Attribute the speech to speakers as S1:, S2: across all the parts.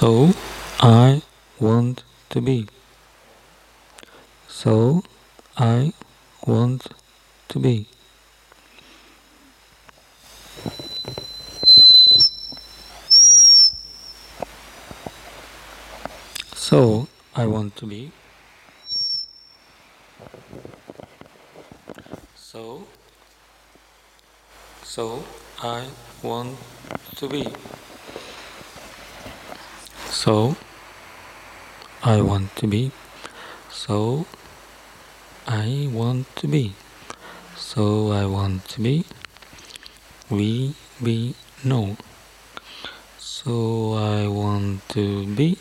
S1: So I want to be. So I want to be. So I want to be. So I want to be. So I want to be. So I want to be. So I want to be. We know. So I want to be.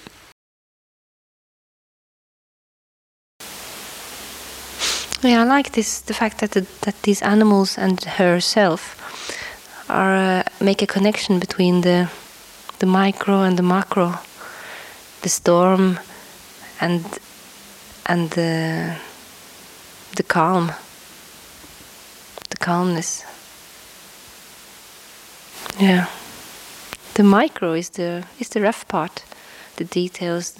S2: Yeah, I like this. The fact that these animals and herself are make a connection between the micro and the macro, the storm and the calm, the calmness. Yeah, the micro is the rough part, the details,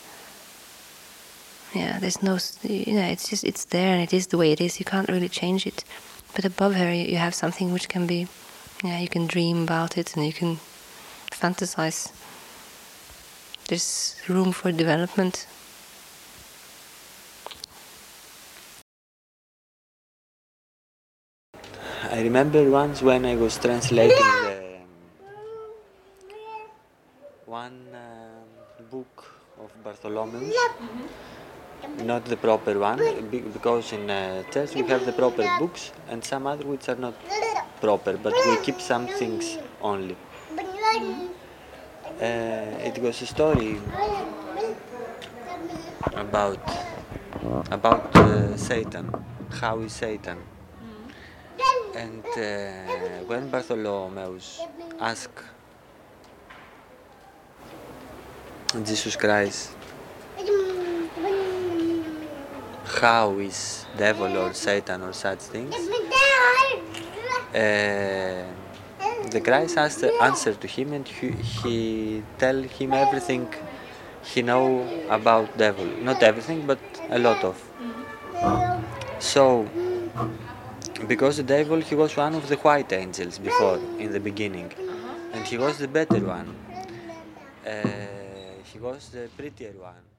S2: there's no, it's there and it is the way it is. You can't really change it. But above her, you have something which can be, you can dream about it and you can fantasize. There's room for development.
S3: I remember once when I was translating one book of Bartholomew, not the proper one, because in church we have the proper books and some other which are not proper, but we keep some things only. It was a story about Satan, how is Satan. And when Bartholomeus asked Jesus Christ how is devil or Satan or such things, the Christ answered to him and he tell him everything he know about devil. Not everything, but a lot of. So, because the devil, he was one of the white angels before, in the beginning, and he was the better one. He was the prettier one.